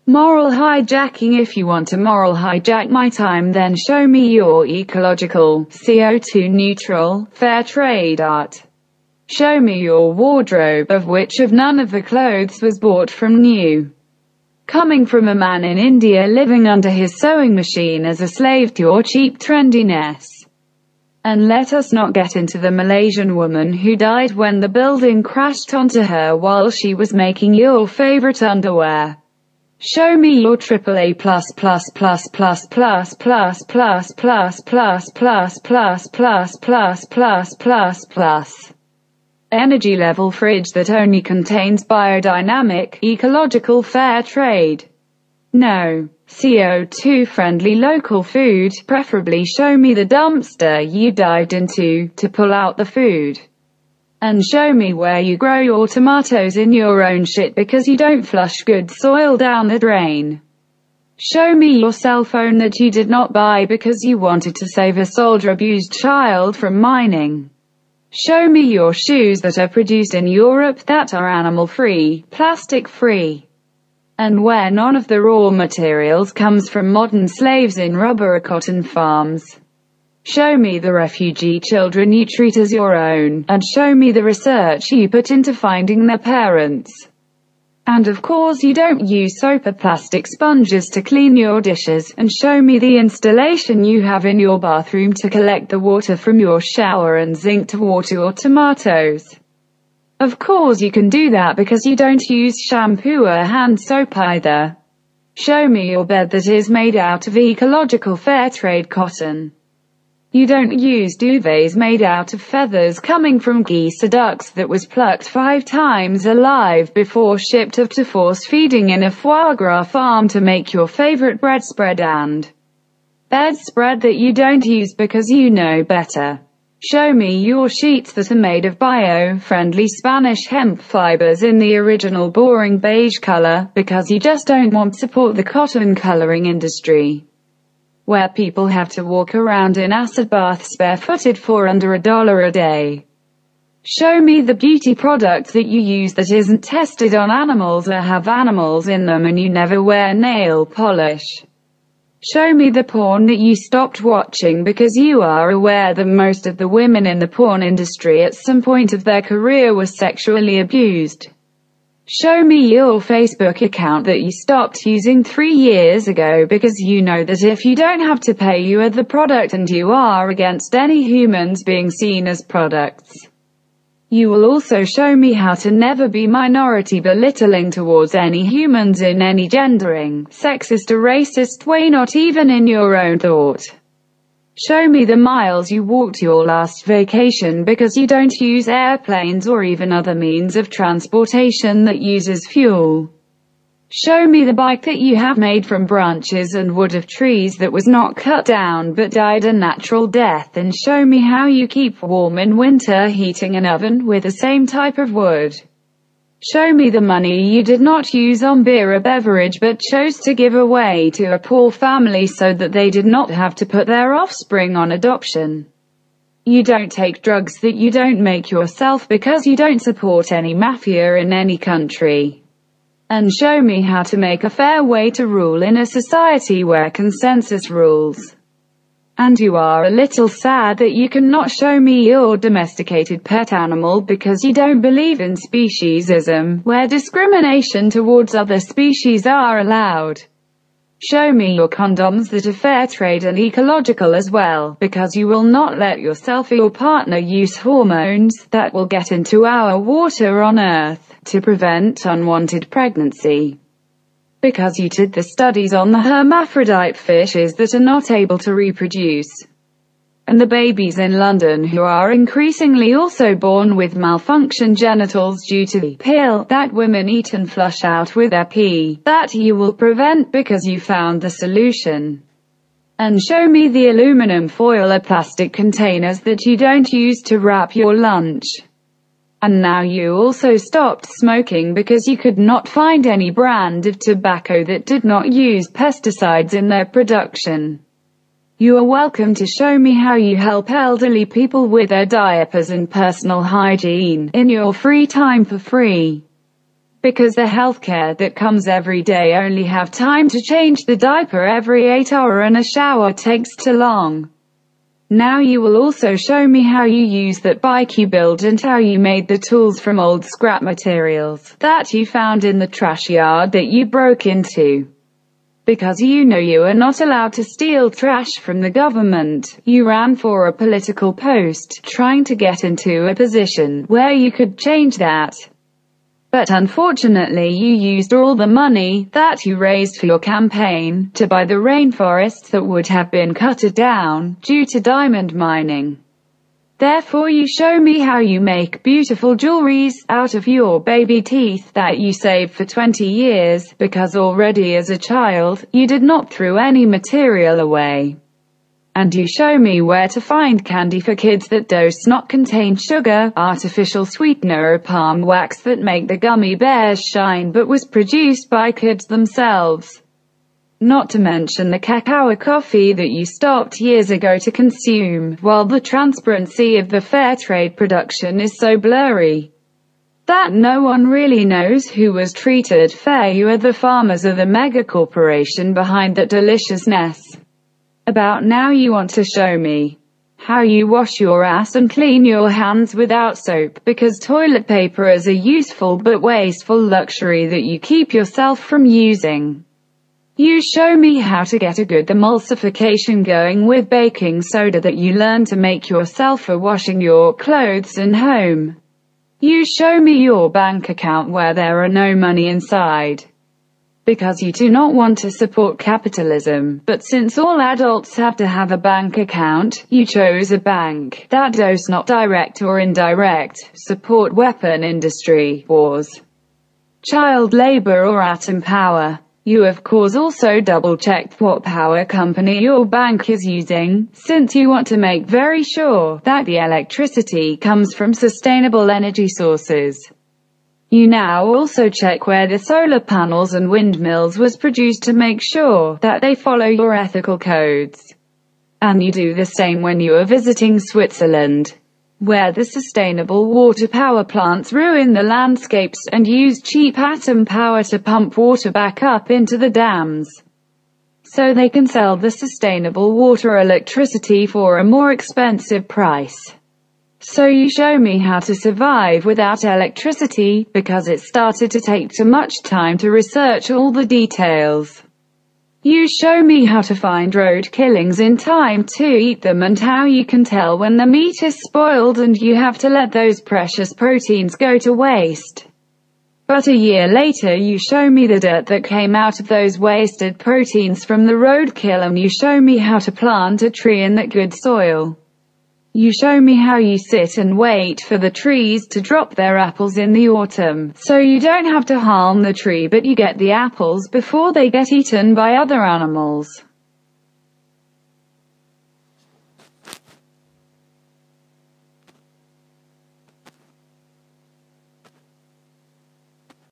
Moral hijacking. If you want to moral hijack my time, then show me your ecological, CO2 neutral, fair trade art. Show me your wardrobe, of which of none of the clothes was bought from new. Coming from a man in India living under his sewing machine as a slave to your cheap trendiness. And let us not get into the Malaysian woman who died when the building crashed onto her while she was making your favorite underwear. Show me your AAA+++++++++++++++++++++++++++++++++++++++++ energy level fridge that only contains biodynamic, ecological fair trade. No. CO2 friendly local food. Preferably show me the dumpster you dived into to pull out the food. And show me where you grow your tomatoes in your own shit because you don't flush good soil down the drain. Show me your cell phone that you did not buy because you wanted to save a soldier-abused child from mining. Show me your shoes that are produced in Europe that are animal-free, plastic-free, and where none of the raw materials comes from modern slaves in rubber or cotton farms. Show me the refugee children you treat as your own, and show me the research you put into finding their parents. And of course you don't use soap or plastic sponges to clean your dishes, and show me the installation you have in your bathroom to collect the water from your shower and zinc to water your tomatoes. Of course you can do that because you don't use shampoo or hand soap either. Show me your bed that is made out of ecological fair trade cotton. You don't use duvets made out of feathers coming from geese or ducks that was plucked 5 times alive before shipped up to force feeding in a foie gras farm to make your favorite bread spread and bedspread that you don't use because you know better. Show me your sheets that are made of bio-friendly Spanish hemp fibers in the original boring beige color, because you just don't want to support the cotton coloring industry, where people have to walk around in acid baths barefooted for under $1 a day. Show me the beauty product that you use that isn't tested on animals or have animals in them and you never wear nail polish. Show me the porn that you stopped watching because you are aware that most of the women in the porn industry at some point of their career were sexually abused. Show me your Facebook account that you stopped using 3 years ago because you know that if you don't have to pay, you are the product and you are against any humans being seen as products. You will also show me how to never be minority belittling towards any humans in any gendering, sexist or racist way, not even in your own thought. Show me the miles you walked your last vacation because you don't use airplanes or even other means of transportation that uses fuel. Show me the bike that you have made from branches and wood of trees that was not cut down but died a natural death, and show me how you keep warm in winter heating an oven with the same type of wood. Show me the money you did not use on beer or beverage but chose to give away to a poor family so that they did not have to put their offspring on adoption. You don't take drugs that you don't make yourself because you don't support any mafia in any country. And show me how to make a fair way to rule in a society where consensus rules. And you are a little sad that you cannot show me your domesticated pet animal because you don't believe in speciesism, where discrimination towards other species are allowed. Show me your condoms that are fair trade and ecological as well, because you will not let yourself or your partner use hormones that will get into our water on Earth to prevent unwanted pregnancy. Because you did the studies on the hermaphrodite fishes that are not able to reproduce, and the babies in London who are increasingly also born with malfunction genitals due to the pill that women eat and flush out with their pee, that you will prevent because you found the solution. And show me the aluminum foil or plastic containers that you don't use to wrap your lunch. And now you also stopped smoking because you could not find any brand of tobacco that did not use pesticides in their production. You are welcome to show me how you help elderly people with their diapers and personal hygiene in your free time for free. because the healthcare that comes every day only have time to change the diaper every 8 hours and a shower takes too long. Now you will also show me how you use that bike you built and how you made the tools from old scrap materials that you found in the trash yard that you broke into. Because you know you are not allowed to steal trash from the government, you ran for a political post, trying to get into a position where you could change that. But unfortunately you used all the money that you raised for your campaign to buy the rainforests that would have been cut down due to diamond mining. Therefore you show me how you make beautiful jewelries out of your baby teeth that you saved for 20 years, because already as a child, you did not throw any material away. And you show me where to find candy for kids that does not contain sugar, artificial sweetener or palm wax that make the gummy bears shine but was produced by kids themselves. Not to mention the cacao coffee that you stopped years ago to consume, while the transparency of the fair trade production is so blurry that no one really knows who was treated fair. You are the farmers or the mega corporation behind that deliciousness. About now you want to show me how you wash your ass and clean your hands without soap, because toilet paper is a useful but wasteful luxury that you keep yourself from using. You show me how to get a good emulsification going with baking soda that you learn to make yourself for washing your clothes and home. You show me your bank account where there are no money inside, because you do not want to support capitalism. But since all adults have to have a bank account, you chose a bank that does not direct or indirect support weapon industry, wars, child labor or atom power. You of course also double-checked what power company your bank is using, since you want to make very sure that the electricity comes from sustainable energy sources. You now also check where the solar panels and windmills was produced to make sure that they follow your ethical codes. And you do the same when you are visiting Switzerland, where the sustainable water power plants ruin the landscapes and use cheap atom power to pump water back up into the dams, so they can sell the sustainable water electricity for a more expensive price. So you show me how to survive without electricity, because it started to take too much time to research all the details. You show me how to find road killings in time to eat them, and how you can tell when the meat is spoiled and you have to let those precious proteins go to waste. But a year later you show me the dirt that came out of those wasted proteins from the roadkill, and you show me how to plant a tree in that good soil. You show me how you sit and wait for the trees to drop their apples in the autumn, so you don't have to harm the tree but you get the apples before they get eaten by other animals.